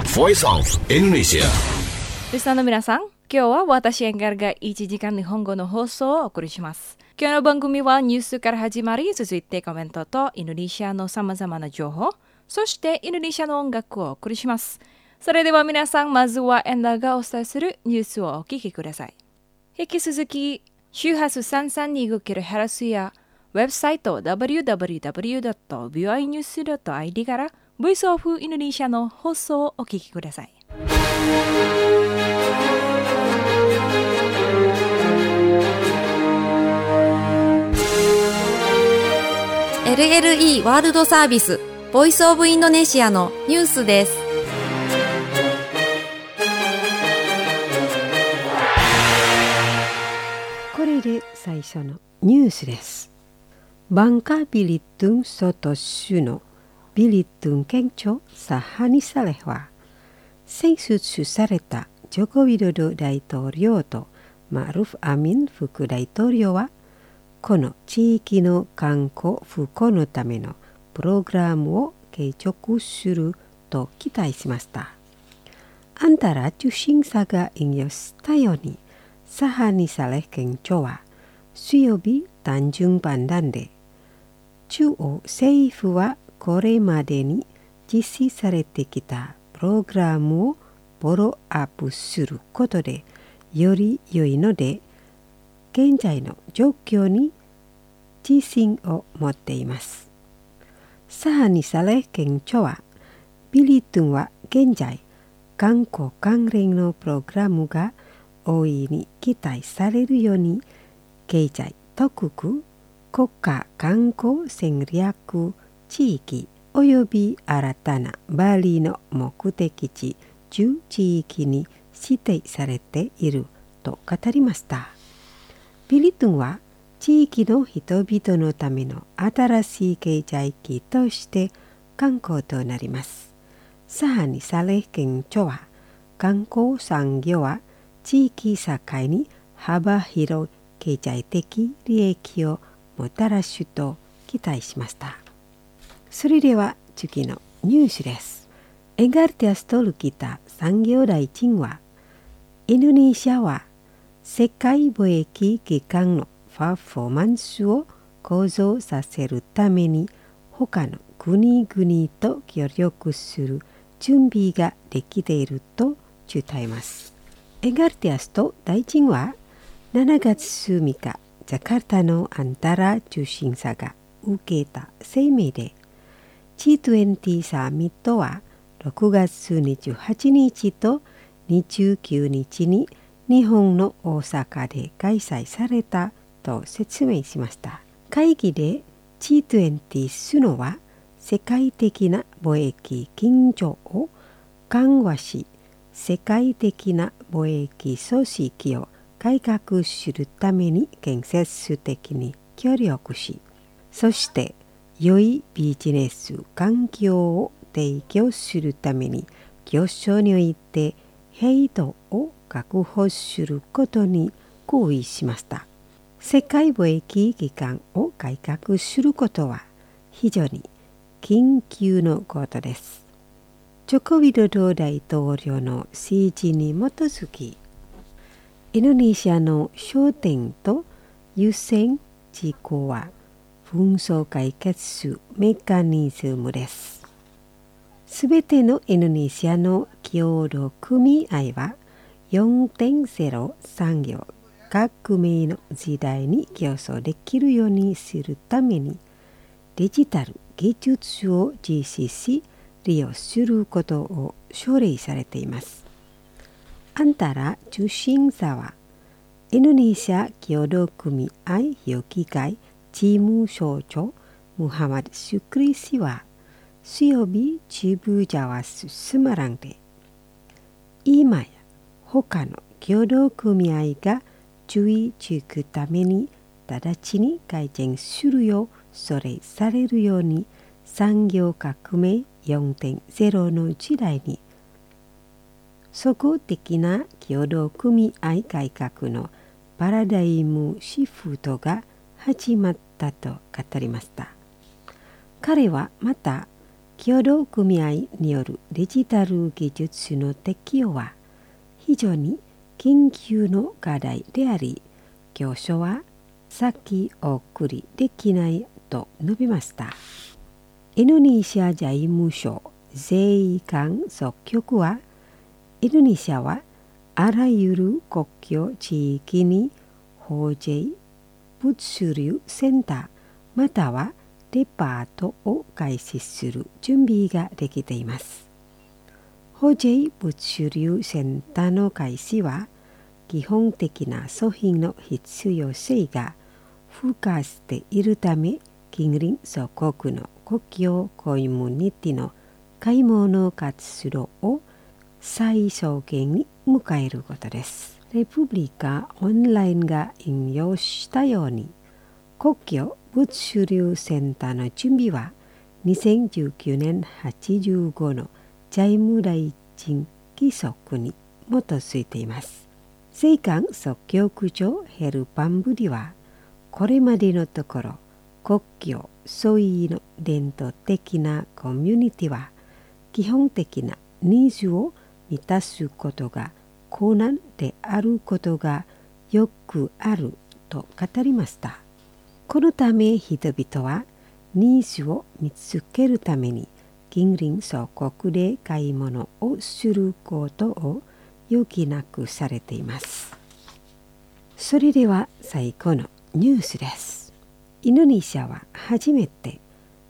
Voice of Indonesia。 リスナーの皆さん、今日は私エンガルが1時間日本語の放送をお送りします。今日の番組はニュースから始まり、続いてコメントとインドネシアのさまざまな情報、そしてインドネシアの音楽をお送りします。それでは皆さん、まずはエンダーがお伝えするニュースをお聞きください。引き続き、周波数332動けるヘラスやウェブサイト www.voinews.id からボイスオフインドネシアの放送をお聞きください。 LLE ワールドサービスボイスオブインドネシアのニュースです。 これで最初のニュースです。バンカビリトゥンソト州のビリトゥン県庁サハニサレは選出されたジョコウィドド大統領とマルフ・アミン副大統領はこの地域の観光復興のためのプログラムを継続すると期待しました。あんたら受信者が引用したようにサハニサレ県庁は水曜日単純判断で中央政府はこれまでに実施されてきたプログラムをフォローアップすることでより良いので現在の状況に自信を持っています。サハニサレ県庁はビリトゥンは現在観光関連のプログラムが大いに期待されるように経済特区国家観光戦略地域および新たなバリの目的地10地域に指定されていると語りました。ビリトゥンは地域の人々のための新しい経済機として観光となります。サハニサレ県庁は観光産業は地域社会に幅広い経済的利益をもたらすと期待しました。それでは次のニュースです。エガルティアスとルキタ産業大臣はインドネシアは世界貿易機関のパフォーマンスを向上させるために他の国々と協力する準備ができていると伝えます。エガルティアスと大臣は7月6日ジャカルタのアンタラ受信者が受けた声明で G20 サミットは6月28日と29日に日本の大阪で開催されたと説明しました。会議で G20 首脳は世界的な貿易緊張を緩和し世界的な貿易組織を改革するために建設的に協力し、そして良いビジネス環境を提供するために競争において平等を確保することに合意しました。世界貿易機関を改革することは非常に緊急のことです。ジョコウィドド大統領の指示に基づき、インドネシアの焦点と優先事項は紛争解決メカニズムです。すべてのインドネシアの協同組合は 4.0 産業革命の時代に競争できるようにするためにデジタル技術を実施し利用することを奨励されています。あんたら受信者はインドネシア協同組合評議会事務総長ムハマド・シュクリ氏は水曜日ジブジャワススマランで今や他の協同組合が注意つくために直ちに改善するよう奨励されるように産業革命 4.0 の時代に総合的な協同組合改革のパラダイムシフトが始まったと語りました。彼はまた協同組合によるデジタル技術の適用は非常に緊急の課題であり、教書は先送りできないと述べました。インドネシア財務省税関総局は、インドネシアはあらゆる国境地域に法税物流センターまたはデパートを開設する準備ができています。法税物流センターの開始は、基本的な商品の必要性が付加しているため、近隣諸国の国境コミュニティの買い物活動を最小限に迎えることです。レプリカオンラインが引用したように、国境物流センターの準備は2019年85の財務大臣規則に基づいています。税関総局長ヘルパンブリは、これまでのところ国境沿いの伝統的なコミュニティは基本的なニーズを満たすことが困難であることがよくあると語りました。このため人々はニーズを見つけるために近隣諸国で買い物をすることを余儀なくされています。それでは最後のニュースです。インドネシアは初めて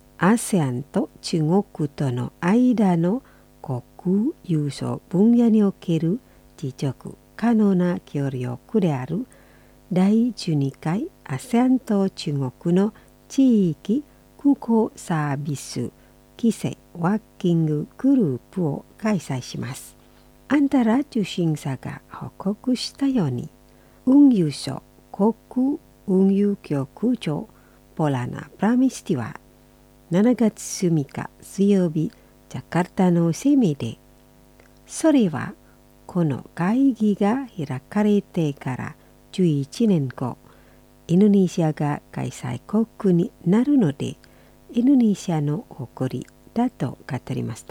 ASEAN と中国との間の国有輸分野における持続可能な協力である第12回 ASEAN と中国の地域空港サービス規制ワーキンググループを開催します。アンタラ受信者が報告したように、運輸省航空運輸局長ポラナ・プラミスティは7月6日水曜日ジャカルタの声明で、それはこの会議が開かれてから11年後、インドネシアが開催国になるので、インドネシアの誇りだと語りました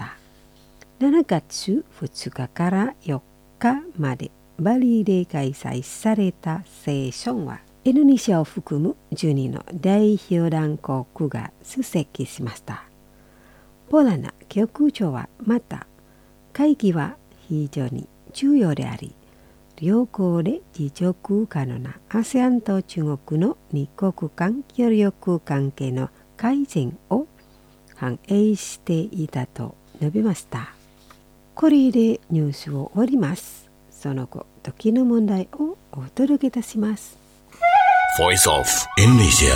。7月2日から4日までバリで開催されたセッションは、インドネシアを含む12の代表団国が出席しました。ポラナ局長はまた、会議は非常に重要であり、良好で持続可能な ASEAN と中国の二国間協力関係の改善を反映していたと述べました。これでニュースを終わります。その後、時の問題をお届けいたします。 Voice of Indonesia。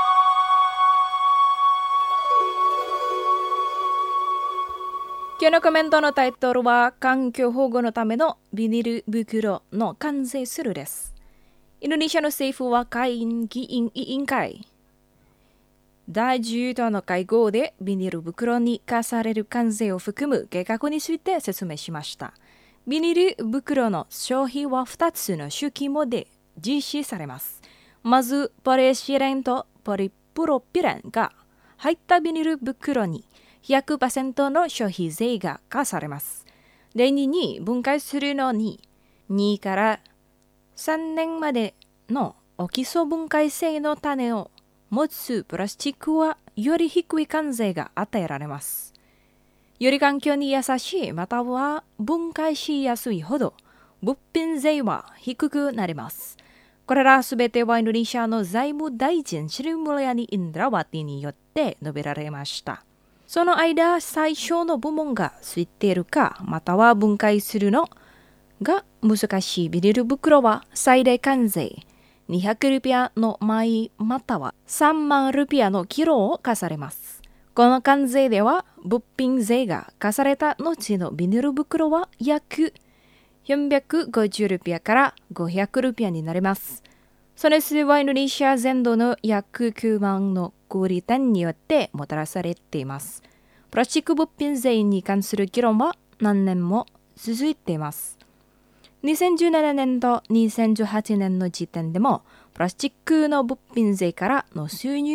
今日のコメントのタイトルは、環境保護のためのビニール袋の完成するです。インドネシアの政府は下院議員委員会第10党の会合でビニール袋に課される関税を含む計画について説明しました。ビニール袋の消費は2つの周期模で実施されます。まず、ポリエチレンとポリプロピレンが入ったビニール袋に 100% の消費税が課されます。第2に分解するのに2から3年までの基礎分解性の種を持つプラスチックはより低い関税が与えられます。より環境に優しいまたは分解しやすいほど物品税は低くなります。これらすべてはインドネシアの財務大臣シリムリヤニ・インドラワティによって述べられました。その間、最小の部門がついているか、または分解するのが難しいビニール袋は最大関税200ルピアの枚または3万ルピアのキロを課されます。この関税では物品税が課された後のビニール袋は約450ルピアから500ルピアになります。その数はインドネシア全土の約9万の小売店によってもたらされています。プラスチック物品税に関する議論は何年も続いています。2017年と2018年の時点でもプラスチックの物品税からの収入は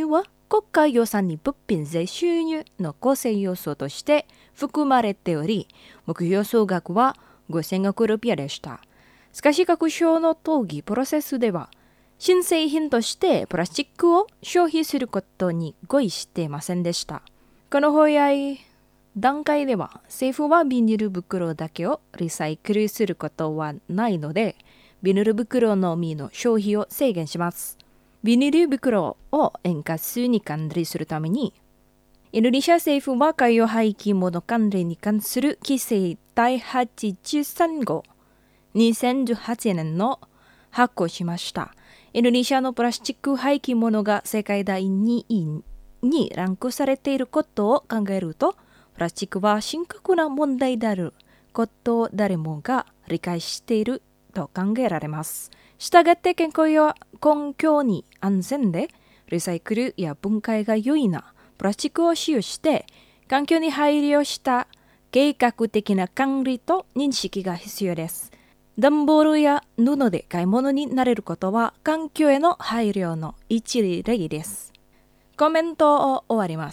国家予算に物品税収入の構成要素として含まれており、目標総額は5000億ルピアでした。しかし各省の討議プロセスでは、新製品としてプラスチックを消費することに合意していませんでした。この法案段階では、政府はビニール袋だけをリサイクルすることはないので、ビニール袋のみの消費を制限します。ビニール袋を円滑に管理するために、インドネシア政府は海洋廃棄物管理に関する規制第83号2018年の発行しました。インドネシアのプラスチック廃棄物が世界第2位にランクされていることを考えると、プラスチックは深刻な問題であることを誰もが理解していると考えられます。したがって健康や環境に安全でリサイクルや分解が良いなプラスチックを使用して環境に配慮した計画的な管理と認識が必要です。段ボールや布で買い物になれることは環境への配慮の一例です。コメントを終わります。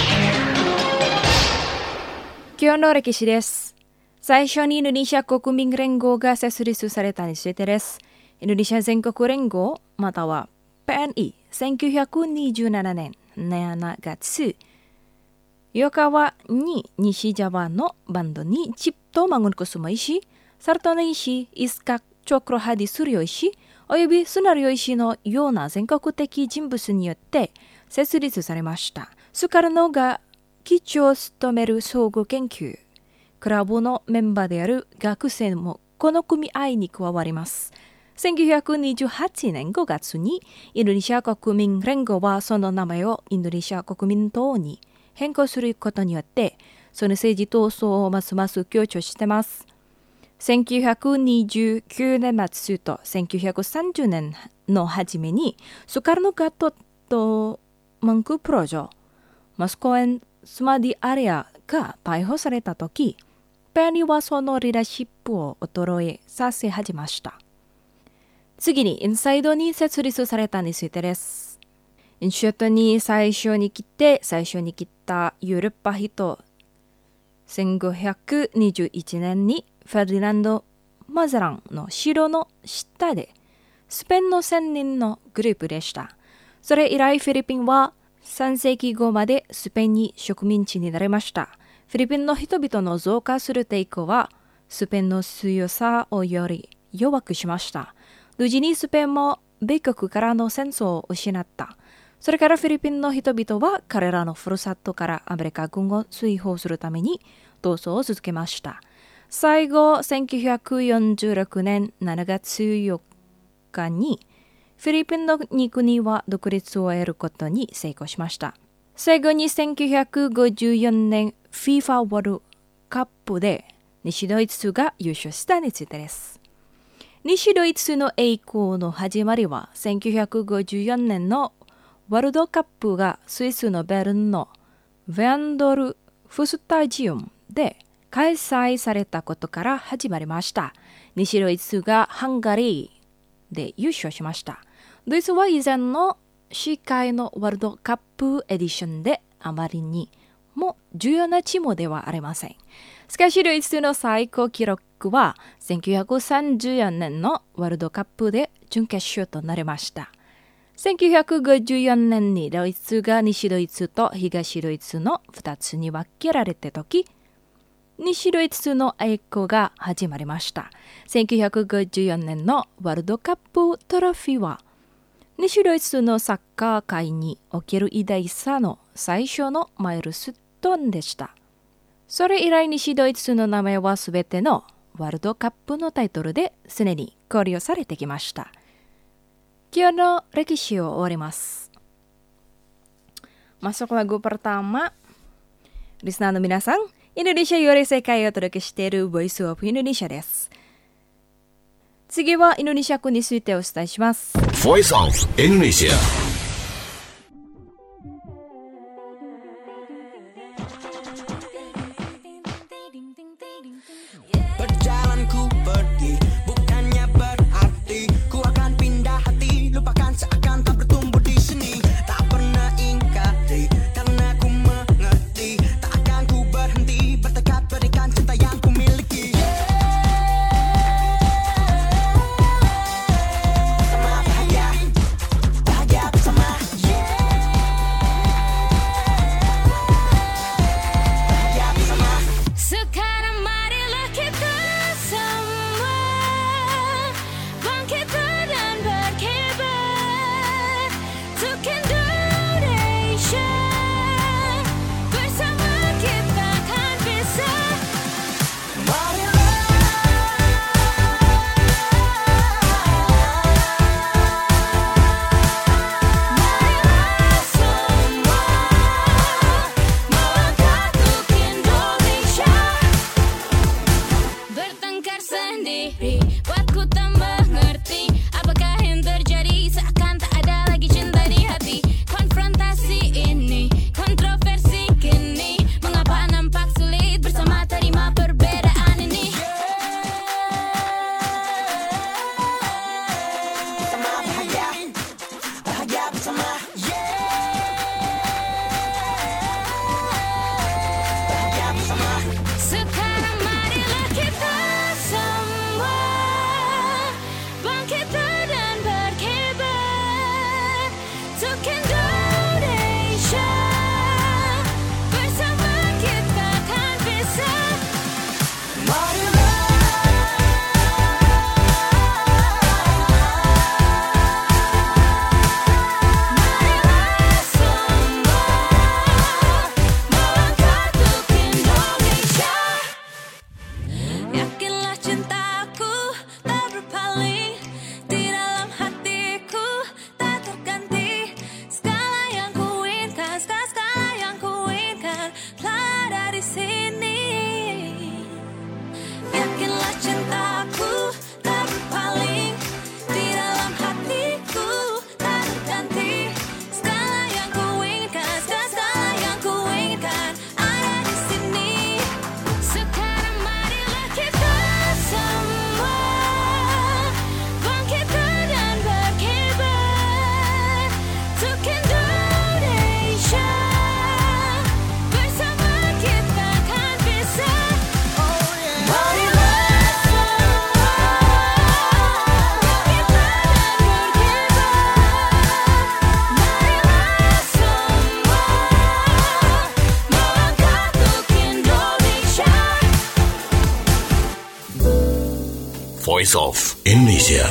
今日の歴史です。最初にインドネシア国民連合が設立されたについてです。インドネシア全国連合または PNI1927 年7月8日に西ジャワのバンドにCipto Mangunkusumo Ishi、Sartono Ishi、Iskak Cokrohadi Suryo IshiおよびSunario Ishiのような全国的人物によって設立されました。スカルノが議長を務める総合研究クラブのメンバーである学生もこの組合に加わります。1928年5月にインドネシア国民連合はその名前をインドネシア国民党に変更することによってその政治闘争をますます強調しています。1929年末と1930年の初めにスカルノガトとマンクプロジョマスコエンスマディアリアが逮捕されたとき、ペニはそのリーダーシップを衰えさせ始めました。次にインサイドに設立されたについてです。インシュートに最初に来たヨーロッパ人、1521年にフェルディナンド・マザランの城の下でスペインの1000人のグループでした。それ以来フィリピンは3世紀後までスペインに植民地になりました。フィリピンの人々の増加する抵抗はスペインの強さをより弱くしました。同時にスペインも米国からの戦争を失った。それからフィリピンの人々は彼らのふるさとからアメリカ軍を追放するために闘争を続けました。最後、1946年7月4日にフィリピンの2国は独立を得ることに成功しました。最後に1954年 FIFA ワールドカップで西ドイツが優勝したについてです。西ドイツの栄光の始まりは1954年のワールドカップがスイスのベルンのヴェアンドルフスタジウムで開催されたことから始まりました。西ドイツがハンガリーで優勝しました。ドイツは以前の世界のワールドカップエディションであまりにも重要なチームではありません。しかしドイツの最高記録は1934年のワールドカップで準決勝となりました。1954年にドイツが西ドイツと東ドイツの2つに分けられたとき、西ドイツの栄光が始まりました。1954年のワールドカップトロフィーは西ドイツのサッカー界における偉大さの最初のマイルストーンでした。それ以来西ドイツの名前はすべてのワールドカップのタイトルで常に考慮されてきました。今日の歴史を終わります。Masuk lagu pertama. Listenerの皆さん、インドネシアより世界をお届けしている Voice of Indonesia です。次はインドネシア語についてお伝えします。 Voice of Indonesia. Perjalananku pergi bukannya berarti ku akan pindah hati, lupakan seakan tak bertumbuh di sini. Tak pernah ingat Voice of Indonesia.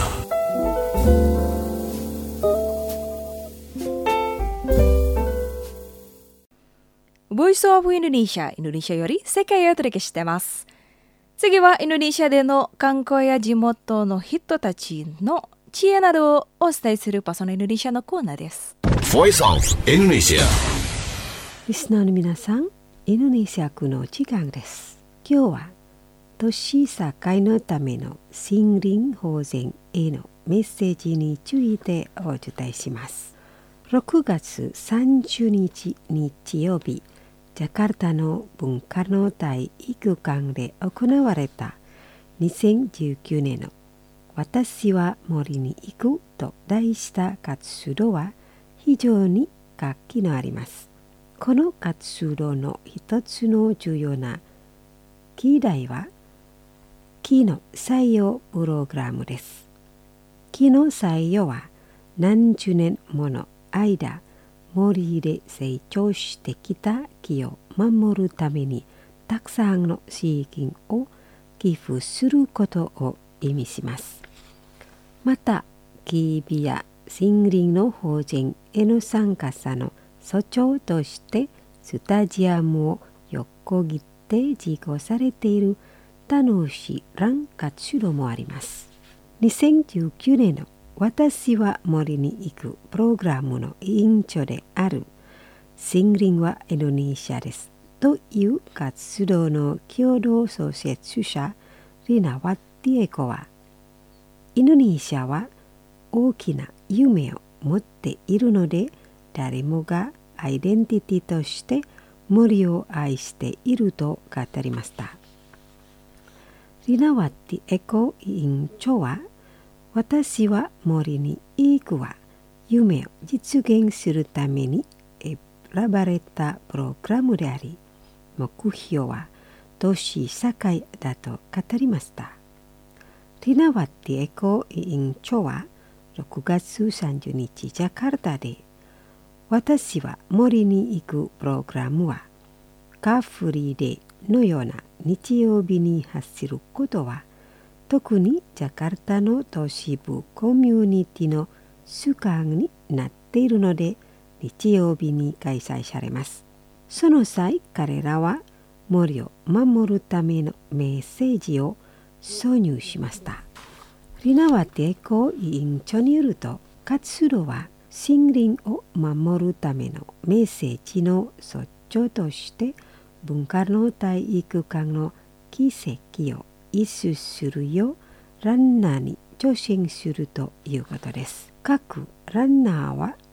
Voice of Indonesia、インドネシアより世界へお届けしています。次はインドネシアでの観光や地元の人たちの知恵などをお伝えするパソナインドネシアのコーナーです。 Voice of Indonesia. リスナーの皆さん、インドネシア区の時間です。今日は都市境のための森林保全へのメッセージについてお伝えします。6月30日日曜日、ジャカルタの文化の体育館で行われた2019年の私は森に行くと題した活動は非常に活気のあります。この活動の一つの重要な議題は木の採用プログラムです。木の採用は何十年もの間森で成長してきた木を守るためにたくさんの資金を寄付することを意味します。また木々や森林の保全への参加者の措置としてスタジアムを横切って実行されている楽しい乱活動もあります。2019年の私は森に行くプログラムの委員長である森林はインドネシアですという活動の共同創設者リナワッティエコは、インドネシアは大きな夢を持っているので、誰もがアイデンティティとして森を愛していると語りました。リナワッティエコ委員長は、私は森に行くは夢を実現するために選ばれたプログラムであり、目標は都市社会だと語りました。リナワッティエコ委員長は6月30日ジャカルタで、私は森に行くプログラムはカーフリーデーのような日曜日に走ることは特にジャカルタの都市部コミュニティの習慣になっているので日曜日に開催されます。その際、彼らは森を守るためのメッセージを挿入しました。リナワテエコ委員長によると、活動は森林を守るためのメッセージの象徴として文化の体育館の奇跡を一周するようランナーに挑戦するということです。各ランナーは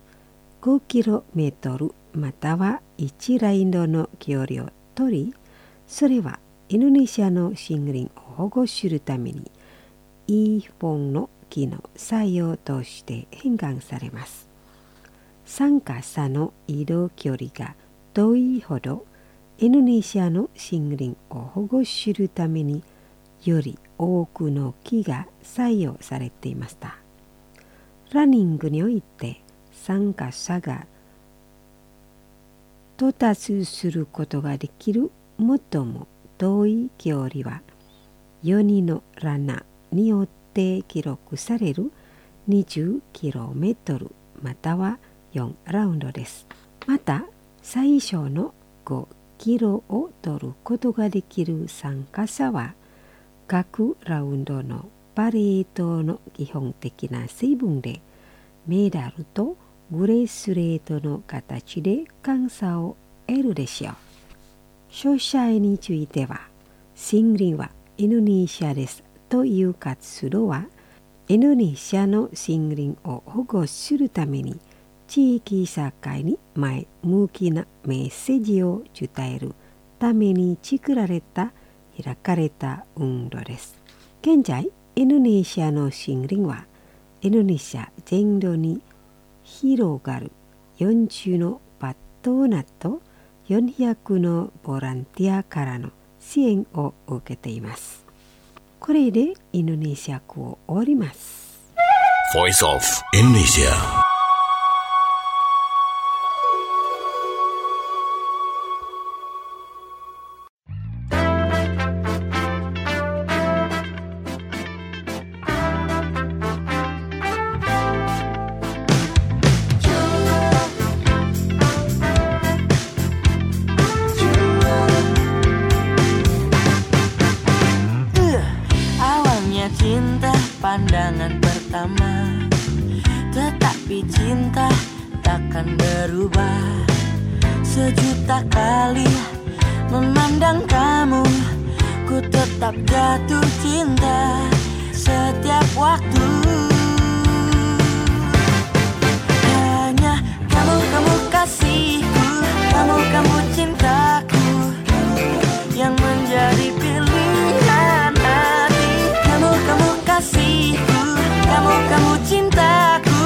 5km または1ラウンドの距離を取り、それはインドネシアの森林を保護するために一本の木の採用として変換されます。参加者の移動距離が遠いほどインドネシアの森林を保護するためにより多くの木が採用されていました。ランニングにおいて参加者が到達することができる最も遠い距離は4人のランナーによって記録される 20km または4ラウンドです。また最初の5kmを取ることができる参加者は各ラウンドのパレードの基本的な成分でメダルとブレスレートの形で感謝を得るでしょう。詳細については、森林はインドネシアですという活動は、インドネシアの森林を保護するために地域社会に前向きなメッセージを伝えるために作られた開かれた運動です。現在、インドネシアの森林はインドネシア全土に広がる40のパトーナと400のボランティアからの支援を受けています。これでインドネシア語を終わります。 Voice of Indonesia. cinta takkan berubah. Sejuta kali memandang kamu, ku tetap jatuh cinta setiap waktu. Hanya kamu kasihku, kamu cintaku, yang menjadi pilihan hati. Kamu kasihku, kamu cintaku,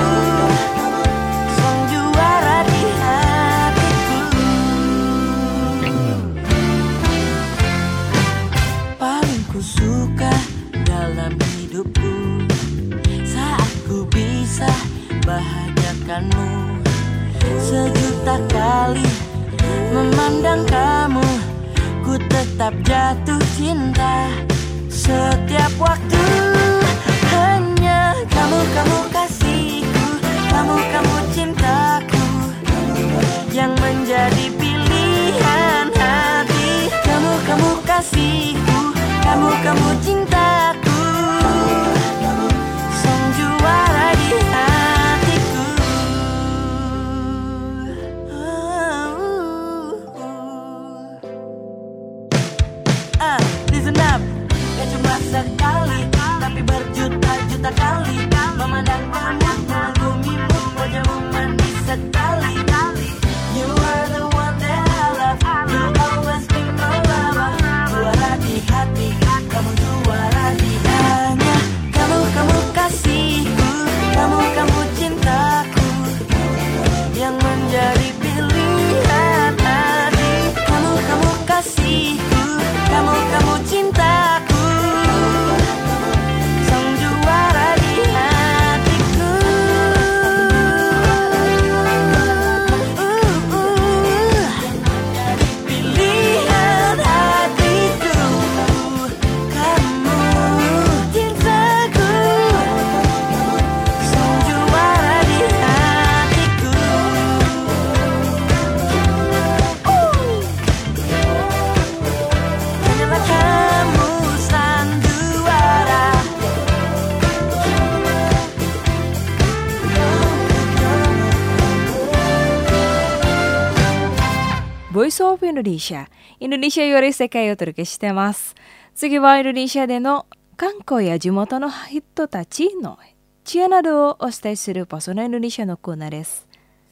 sang juara di hatiku. Paling ku suka dalam hidupku saat ku bisa bahagiakanmu. Sejuta kali memandang kamu, ku tetap jatuh cinta setiap waktu. Hanya kamu kasihku, kamu cintaku, yang menjadi pilihan hati. Kamu kasihku, kamu cintaku, sang juara di hatiku. Listen up, gak cuma sekali, tapi berjuta-juta kali memandang kamu, mengagumimu, wajahmu manis sekali. You are the one that I love, you always be my lover. Juara di hati, kamu juara di hanya. Kamu kasihku, kamu cintaku, yang menjadi pilihan hati. Kamu kasihku, kamu cintaku, sang juara di hatiku. Pilihan hatiku, kamu cintaku, sang juara di hatiku. Hanyalah kamu sang juara. Voice of Indonesia より世界をお届けしてます。次はインドネシアでの観光や地元の人たちの知恵などをお伝えするパソナインドネシアのコーナーです。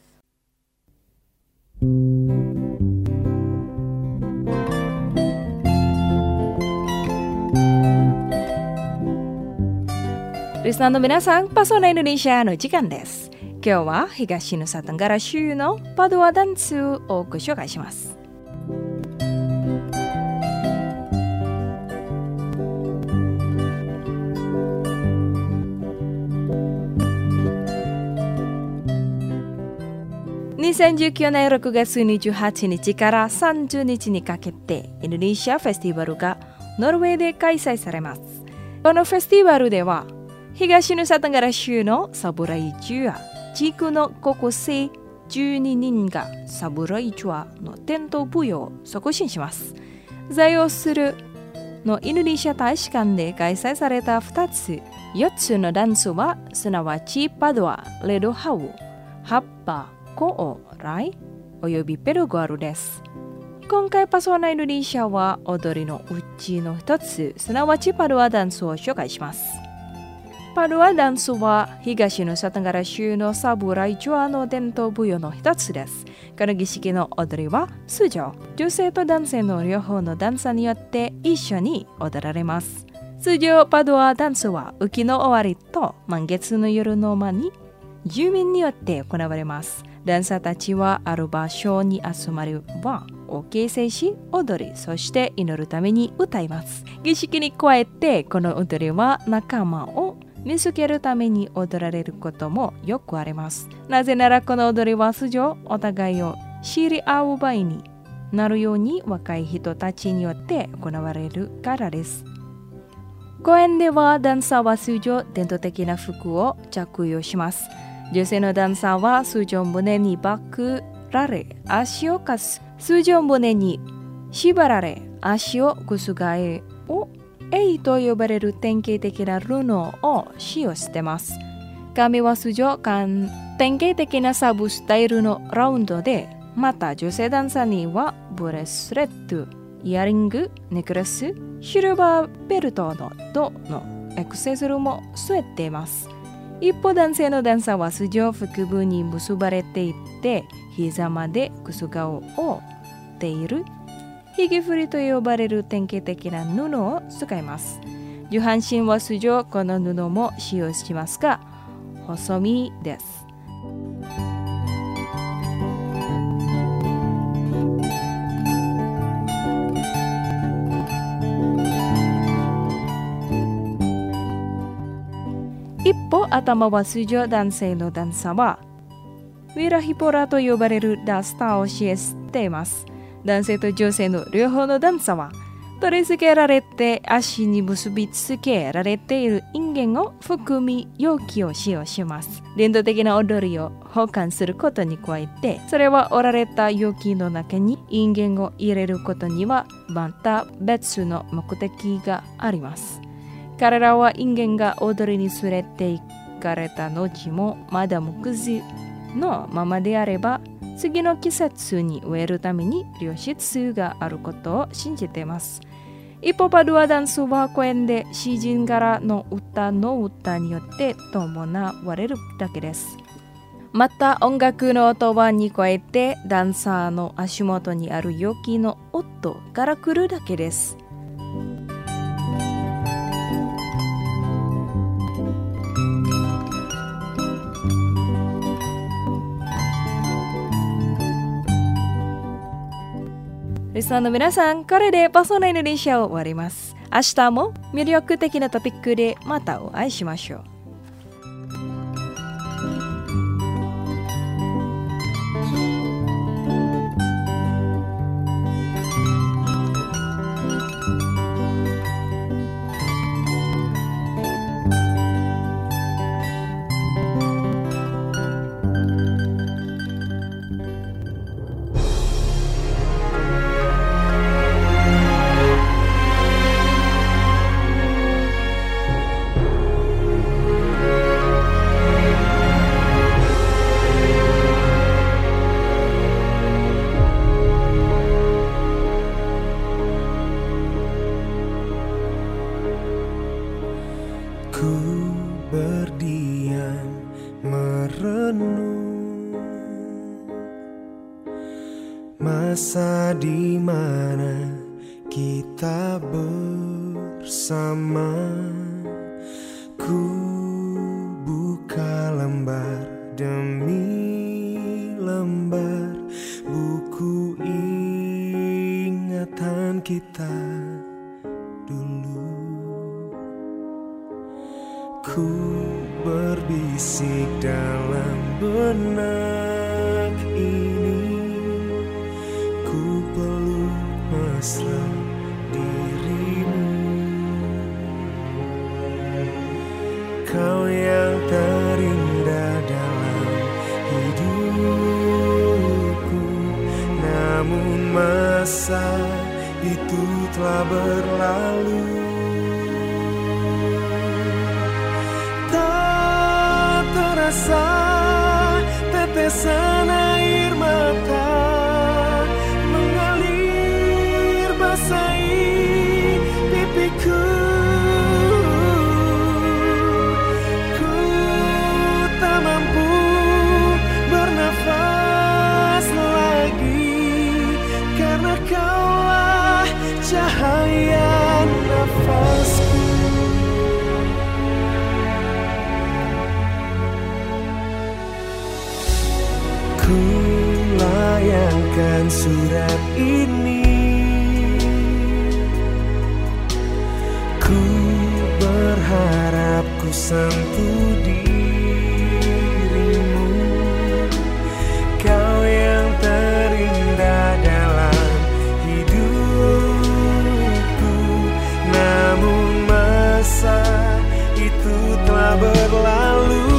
リスナーの皆さん、パソナインドネシアの時間です。今日は東ヌサテンガラ州のパドワダンスをご紹介します。2019年6月28日から30日にかけてインドネシアフェスティバルがノルウェーで開催されます。このフェスティバルでは東ヌサテンガラ州のサブライジュア地区の高校生12人がサブライジュアの伝統舞踊を促進します。在オするのインドネシア大使館で開催された4つのダンスはすなわちパドア、レドハウ、ハッパ、コオ、ライおよびペルゴアルです。今回パソナインドネシアは踊りのうちの一つ、すなわちパドアダンスを紹介します。パドアダンスは東ヌサテンガラ州のサブライジュアの伝統舞踊の一つです。この儀式の踊りは通常、女性と男性の両方のダンサーによって一緒に踊られます。通常パドアダンスは雨季の終わりと満月の夜の間に住民によって行われます。ダンサーたちはある場所に集まり輪を形成し踊り、そして祈るために歌います。儀式に加えてこの踊りは仲間を見つけるために踊られることもよくあります。なぜならこの踊りは通常お互いを知り合う場合になるように若い人たちによって行われるからです。公演ではダンサーは通常伝統的な服を着用します。女性のダンサーは通常胸にバックられ足をかす、通常胸に縛られ足をくすがえをエイと呼ばれる典型的な布を使用しています。 Kami wa sujo kan tenkei teki na sabu style no round de, mata jose dansa ni wa bracelet, イヤリング、ネックレス、シルバーベルトのドのアクセサリーも添えています。一方、男性のダンサーは筋を腹部に結ばれていて、膝までくす顔を覆っているひげ振りと呼ばれる典型的な布を使います。上半身は筋をこの布も使用しますが、細身です。一方、頭は筋男性のダンサーはウィラヒポラと呼ばれるダスターを使用しています。男性と女性の両方のダンサーは取り付けられて足に結びつけられている印言を含み容器を使用します。伝統的な踊りを保管することに加えて、それは折られた容器の中に印言を入れることにはまた別の目的があります。彼らは印言が踊りに連れて行かれた後もまだ無傷のままであれば、次の季節に植えるために良質があることを信じています。一方、パドゥアダンスは公演で詩人からの歌によって伴われるだけです。また音楽の音はに加えてダンサーの足元にある容器の音から来るだけです。リスナーの皆さん、これでパソナインドネシアを終わります。明日も魅力的なトピックでまたお会いしましょう。 Ku berdiam merenung masa di mana kita bersama. Ku buka lembar demi lembar buku ingatan kita dulu. Ku berbisik dalam benak ini, ku peluk mesra dirimu. Kau yang terindah dalam hidupku, namun masa itu telah berlalu. Terasa tetesan air mata mengalir basahi pipiku. Ku tak mampu bernafas lagi, karena kaulah cahaya nafasku. Ku layangkan surat ini, ku berharap ku sentuh dirimu. Kau yang terindah dalam hidupku, namun masa itu telah berlalu.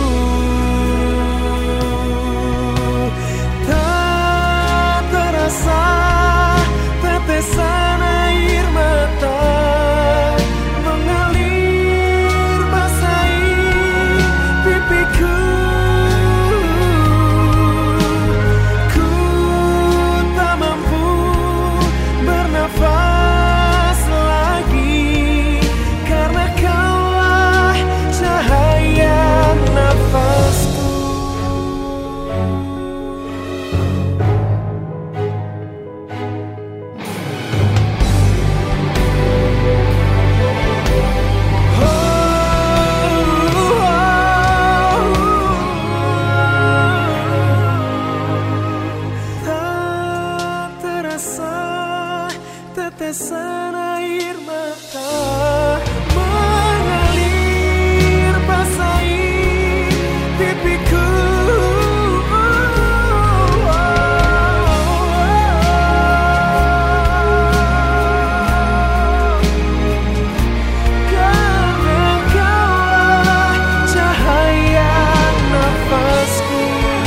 Tetesan air mata mengalir basahi pipiku. Karena kaulah cahaya nafasku.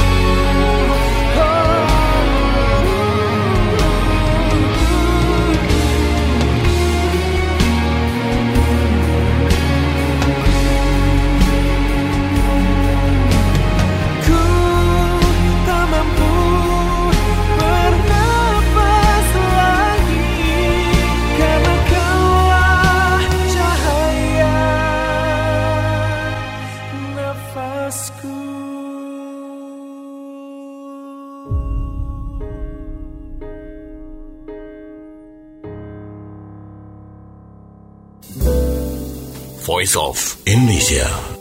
Voice of Indonesia.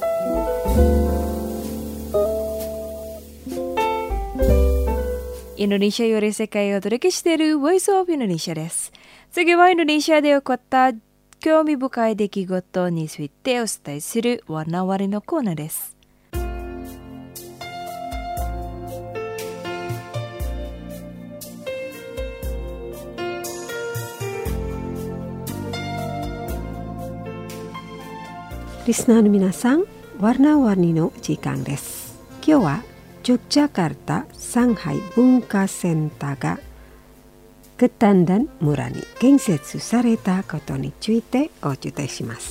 Indonesiaより世界をお届けしている Voice of Indonesia です。次はインドネシアで起こった興味深い出来事についてお伝えするわなわりのコーナーです。 リスナーの皆さん、warna-warniの時間です。今日はジョグジャカルタ上海文化センターがKetandan村に建設されたことについてお伝えします。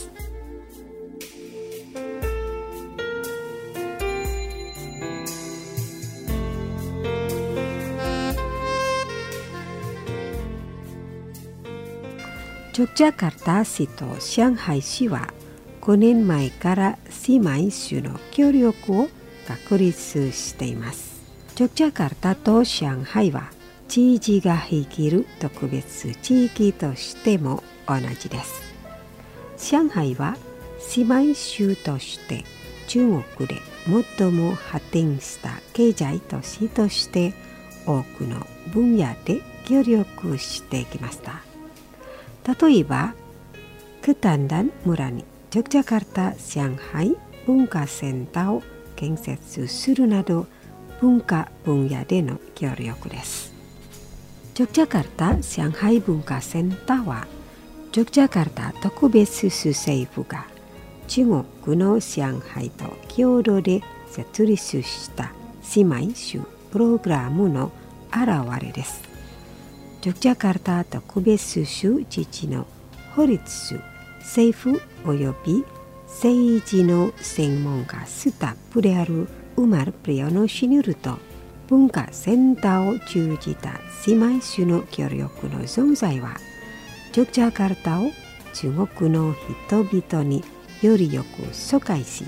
ジョグジャカルタ市と上海市は5年前から姉妹州の協力を確立しています。ジョグジャカルタと上海は知事が率いる特別地域としても同じです。上海は姉妹州として中国で最も発展した経済都市として多くの分野で協力してきました。例えば、Ketandan村にジョグジャカルタ上海文化センターを建設するなど文化分野での協力です。ジョグジャカルタ上海文化センターはジョグジャカルタ特別州政府が中国の上海と共同で設立した姉妹州プログラムの表れです。ジョグジャカルタ特別州自治の法律州政府および政治の専門家スタッフであるウマル・プリオの氏によると、文化センターを通じた姉妹州の協力の存在は、ジョグジャカルタを中国の人々によりよく疎開し、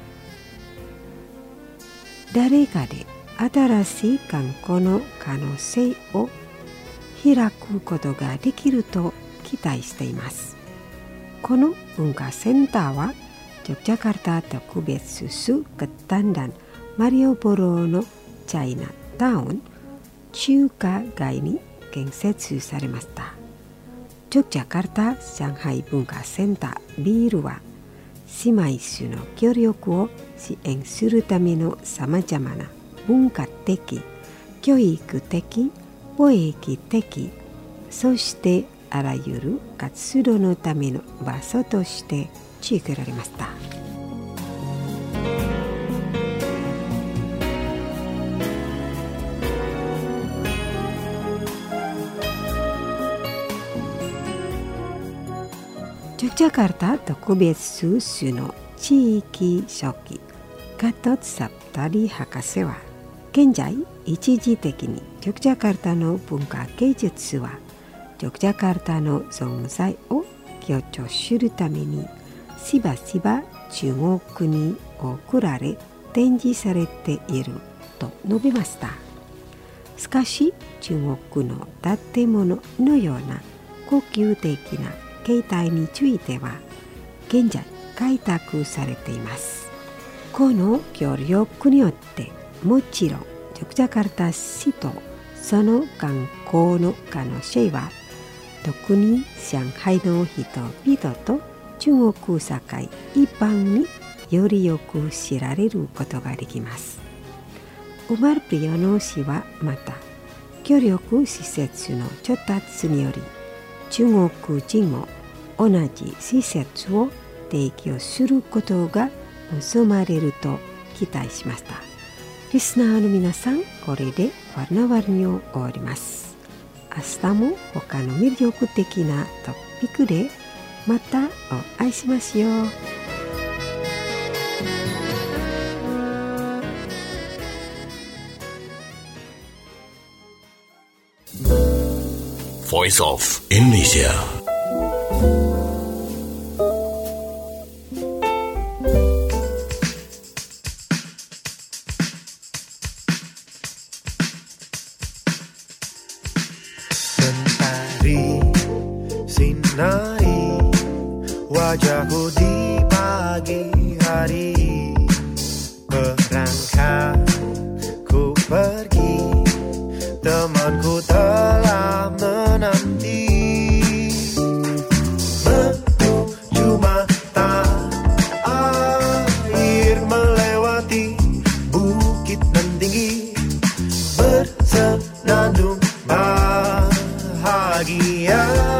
誰かで新しい観光の可能性を開くことができると期待しています。この文化センターはジョグジャカルタ特別州Ketandanマリオボロのチャイナタウン中華街に建設されました。ジョグジャカルタ上海文化センタービルは姉妹州の協力を支援するためのさまざまな文化的、教育的、貿易的、そしてあらゆる活動のための場所として作られました。ジョグジャカルタ特別州の地域書記ガトツ・サプタリ博士は、現在一時的にジョグジャカルタの文化芸術はジョグジャカルタの存在を強調するためにしばしば中国に送られ展示されていると述べました。しかし中国の建物のような恒久的な形態については現在開拓されています。この協力によってもちろんジョグジャカルタ市とその観光の可能性は特に上海の人々と中国社会一般によりよく知られることができます。ウマルプリオノ氏はまた、協力施設の調達により、中国人も同じ施設を提供することが望まれると期待しました。リスナーの皆さん、これでワルナワルニを終わります。明日も他の魅力的なトピックでまたお会いしましょう。 Voice of Indonesia. Mentari sinari wajahku di pagi hari, berangkat ku pergi, temanku telah menanti menuju mata air, melewati bukit nan tinggi, bersenandung bahagia.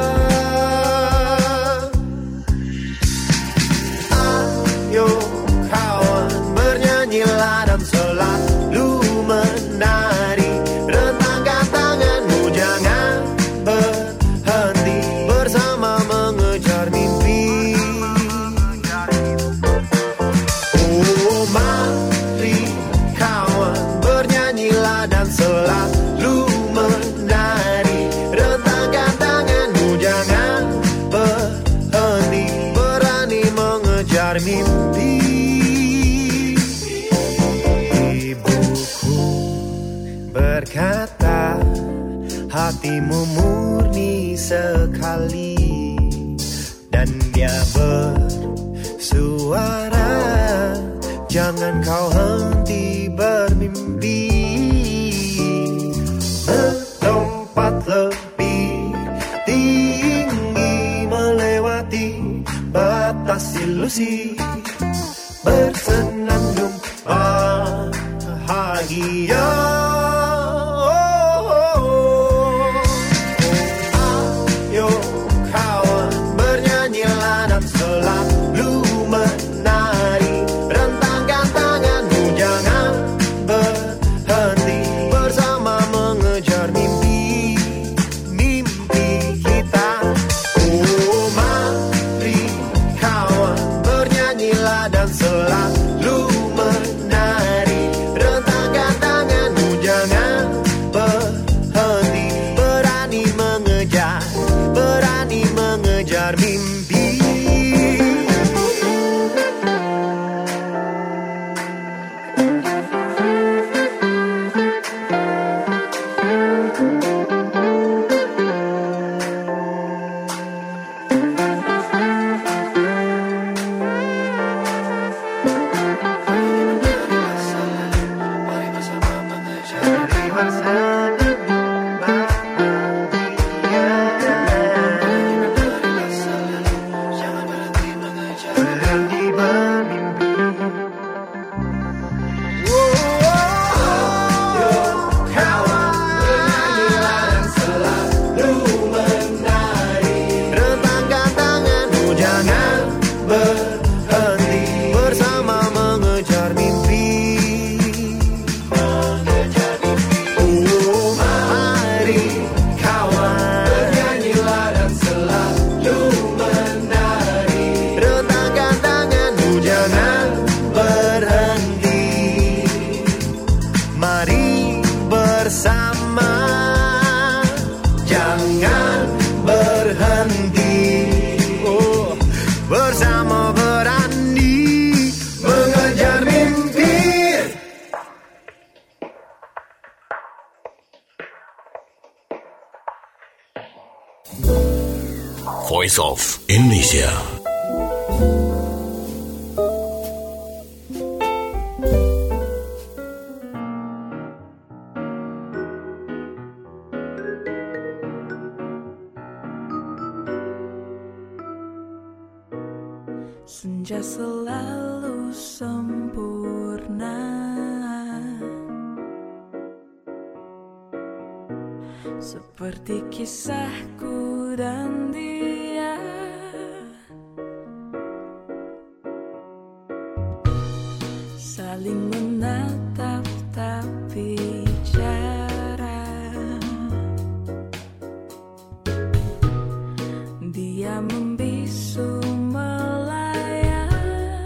Ayo kawan, bernyanyilah dan selalu menari, rentangkan tanganmu jangan berhenti, bersama mengejar mimpi. Oh mari kawan, bernyanyilah dan selalu menari, rentangkan tanganmu jangan berhenti, berani mengejar mimpi. Ibuku berkata, hatimu murni sekali, dan dia bersuara, jangan kau henti bermimpi. Melompat lebih tinggi, melewati batas ilusi, bersenandung bahagia. Ayo kawan, bernyanyilah dan selalu menari, rentangkan tanganmu jangan berhenti, bersama mengejar mimpi, mimpi kita. Oh mari kawan, bernyanyilah dan selalu menari, rentangkan tanganmu jangan berhenti, berani mengejar mimpi. Rentangkan tanganmu jangan berhenti, bersama mengejar mimpi. Oh mari kawan, bernyanyilah dan selalu menari, rentangkan tanganmu jangan berhenti, mari bersama, jangan berhenti. Oh, bersama berani mengejar mimpi. Voice of Indonesia. Senja selalu sempurna, seperti kisahku dan dia. Saling menatap tak bicara, dia membisu melayang.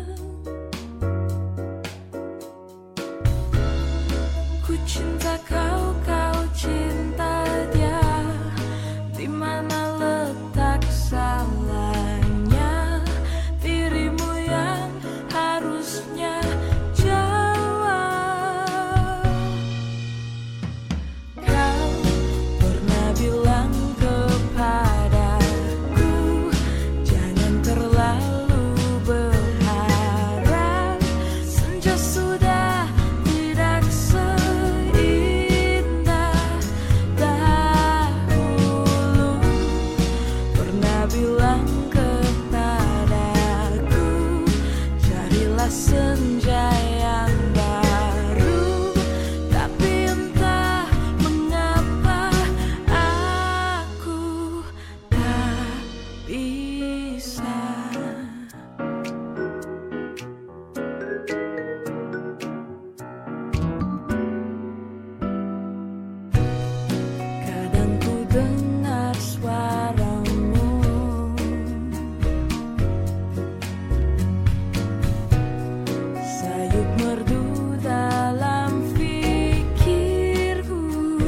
Ku cinta kau, kau cinta dia. Di mana letak salahnya? Dirimu yang harusnya jawab. Kau pernah bilang kepadaku, jangan terlalu berharap. Senja sudah tidak seindah dahulu. Pernah bilang kepadaku, carilah senja yang baru. Tapi entah mengapa aku tak bisa. Kadang ku dengar suaramu, sayup merdu dalam fikirku.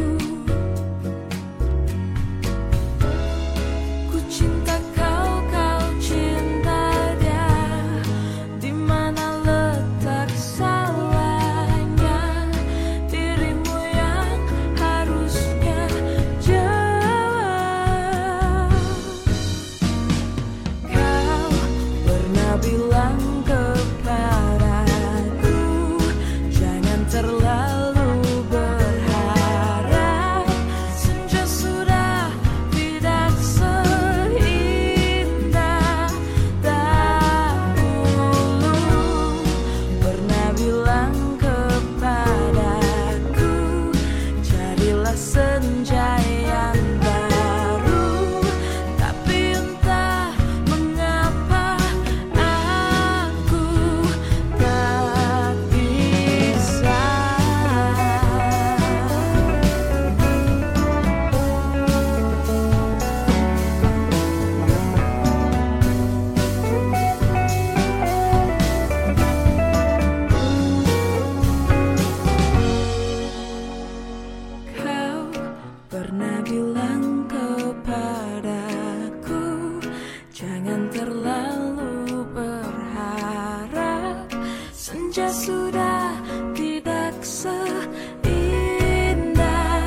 Ku cinta kau, kau cinta dia. Di mana letak salahnya? Dirimu yang harusnya jawab. Kau pernah bilang kepadaku, jangan terlalu berharap. Senja sudah tidak seindah dahulu. Pernah bilang kepadaku, carilah senja yang baru. Tapi entah mengapa aku tak bisa. Kau pernah bilang kepadaku, jangan terlalu berharap. Senja sudah tidak seindah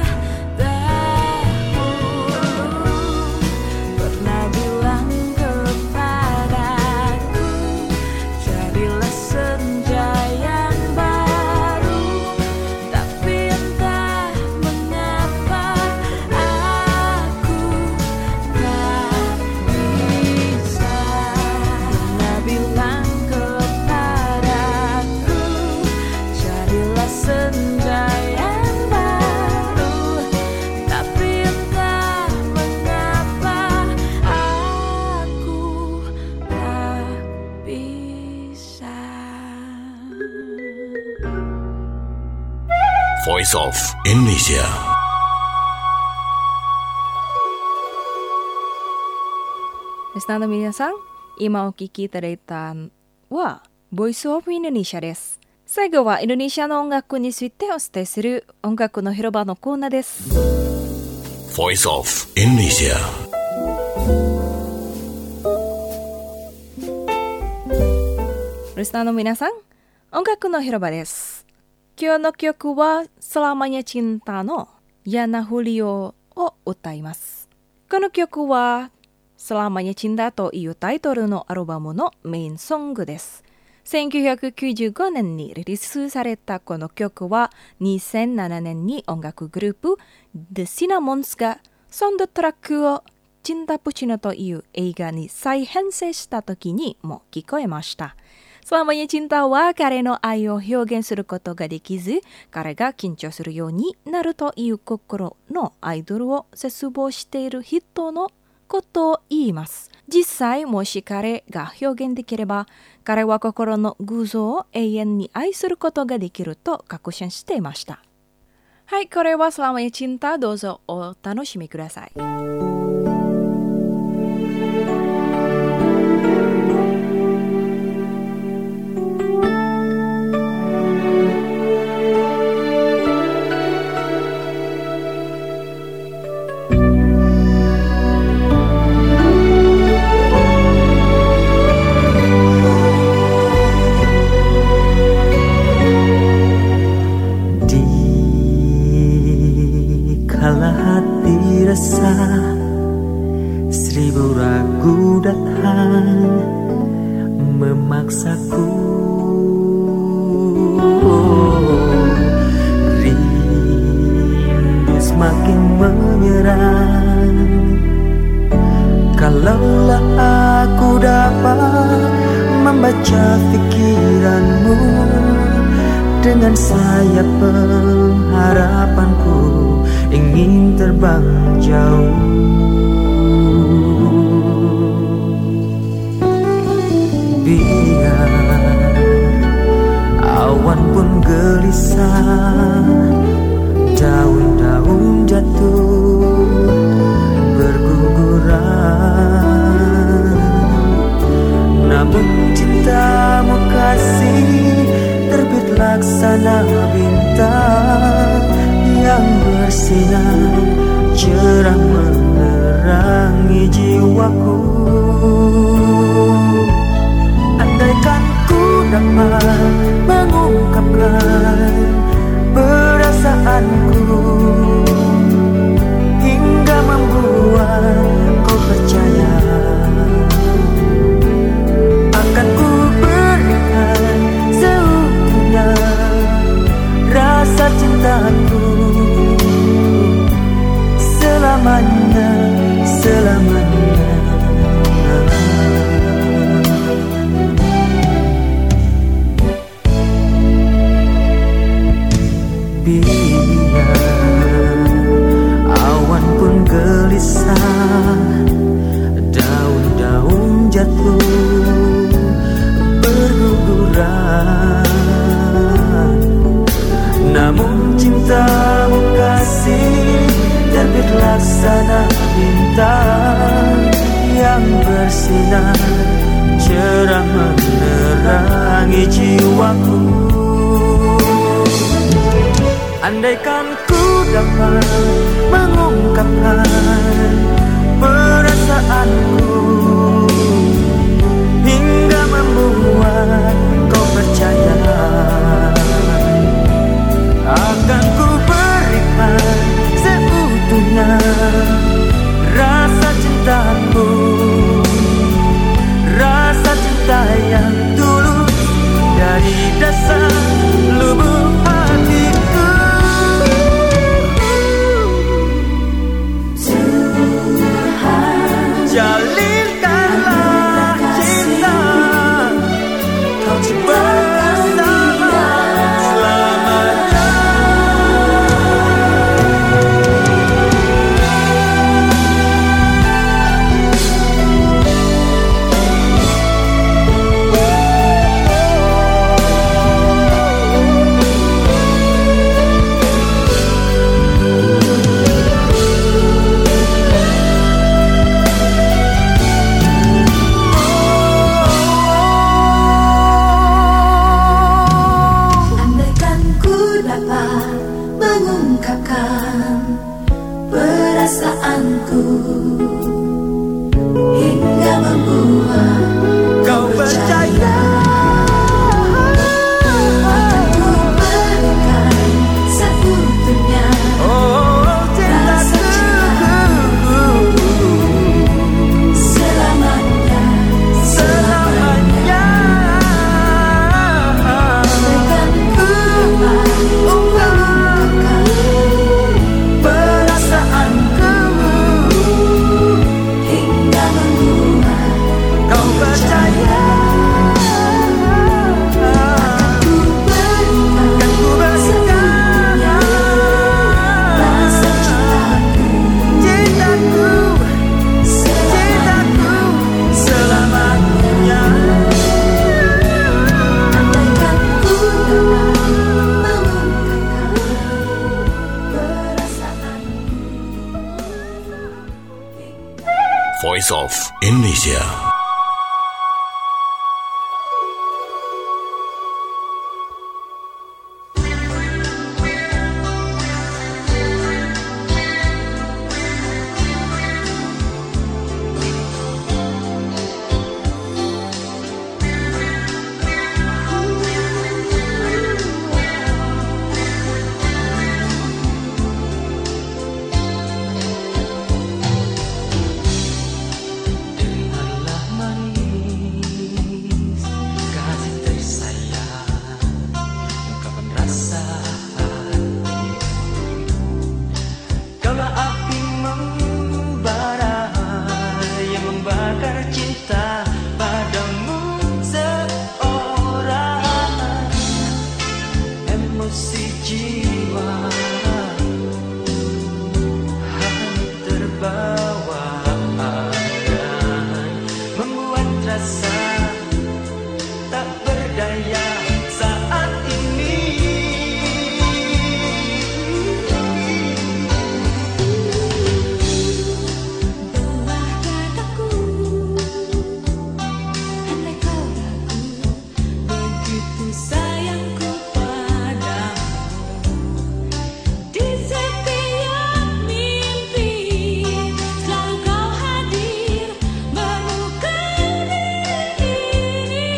dahulu. Pernah bilang kepadaku, carilah senja yang baru. Tapi entah mengapa aku tak bisa. Pernah bilang kepadaku, carilah senja yang baru. Tapi entah mengapa aku tak bisa. Voice of Indonesia. リスナーの皆さん、今お聞きいただいたはボイスオブインドネシアです。最後はインドネシアの音楽についてお伝えする音楽の広場のコーナーです。 Voice of Indonesia. リスナーの皆さん、音楽の広場です。今日の曲はSelamanya CintaのYana Julioを歌います。この曲はSelamanya Cintaというタイトルのアルバムのメインソングです。1995年にリリースされたこの曲は2007年に音楽グループ The Cinnamons がサウンドトラックを Cinta Puccinoという映画に再編成した時にも聞こえました。Selamanya cintaは彼の愛を表現することができず、彼が緊張するようになるという心のアイドルを絶望している人のことを言います。実際もし彼が表現できれば、彼は心の偶像を永遠に愛することができると確信していました。はい、これはSelamanya cinta、どうぞお楽しみください。 Seribu ragu datang memaksaku, rindu semakin menyerang. Kalaulah aku dapat membaca pikiranmu, dengan sayap pengharapanku ingin terbang jauh. Biar awan pun gelisah, daun-daun jatuh berguguran, namun cintamu kasih terbit laksana bintang yang bersinar cerah menerangi jiwaku. Andaikan ku dapat mengungkapkan perasaanku hingga membuat kau percaya, akan ku berikan seutuhnya rasa cintaku selamanya, selamanya. Biar awan pun gelisah, daun-daun jatuh berguguran, namun cintamu kasih terbit laksana bintang yang bersinar cerah menerangi jiwaku. Andaikan ku dapat mengungkapkan perasaanku hingga membuat kau percaya, akan ku berikan seutuhnya rasa cintaku, rasa cinta yang tulus dari dasar lubuk hatiku. Voice of Indonesia. Dengarlah manis kasih tersayang, ungkapan rasa hati. Kaulah api membara yang membakar cinta padamu seorang. Emosi jiwa hanya terbawa dan membuat rasa tak berdaya saat ini. Belah dadaku, andai kau ragu, begitu sayangku padamu. Di setiap mimpi selalu kau hadir, menukan diri.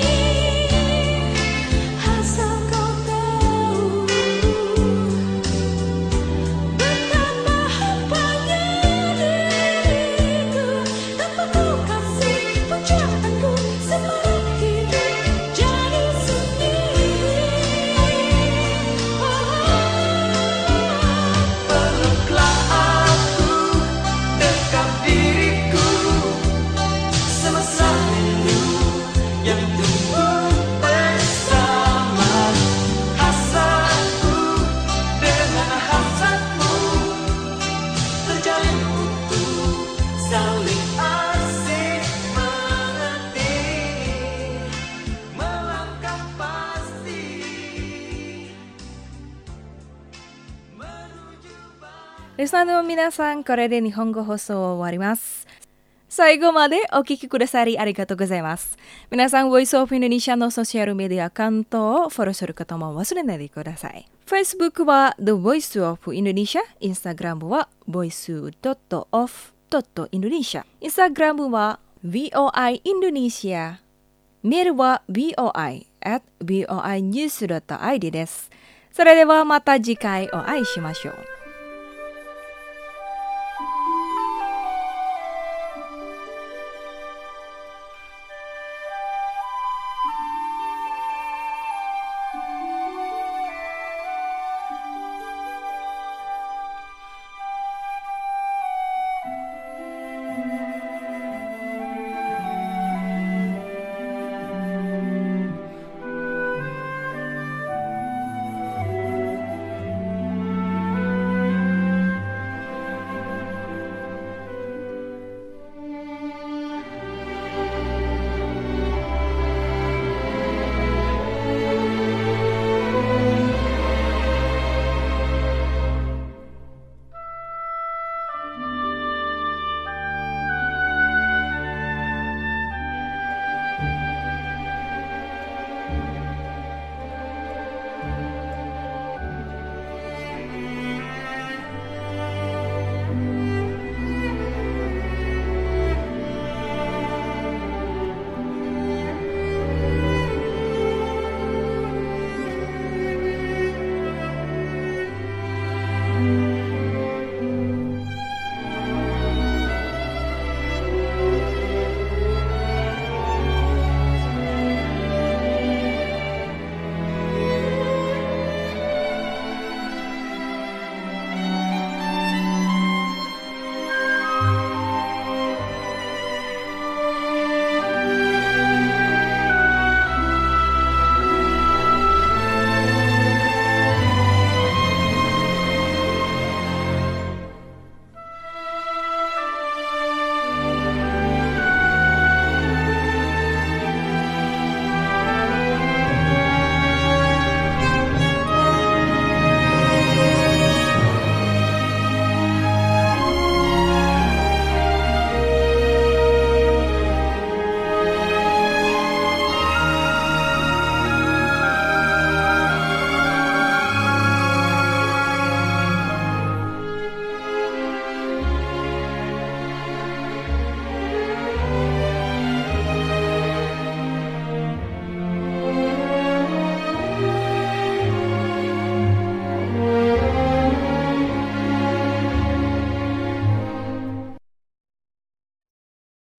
Asal kau tahu betapa hampanya diriku, tanpa kau kasih pujaanku semakin hidup jadi sunyi. Peluklah aku, dekat diriku, semasa rindu yang tumbuh bersama. Hasratku dengan hasratmu terjalin utuh, saling asik mengerti, melangkah pasti menuju Listenerの皆さん、これで日本語放送を終わります。最後までお聞きくださりありがとうございます。皆さん、Voice of Indonesia のソーシャルメディアアカウントをフォローすることも忘れないでください。Facebook は The Voice of Indonesia、Instagram は voice.of.indonesia、Instagram は VOI Indonesia、メールは voi@voinews.id です。それではまた次回お会いしましょう。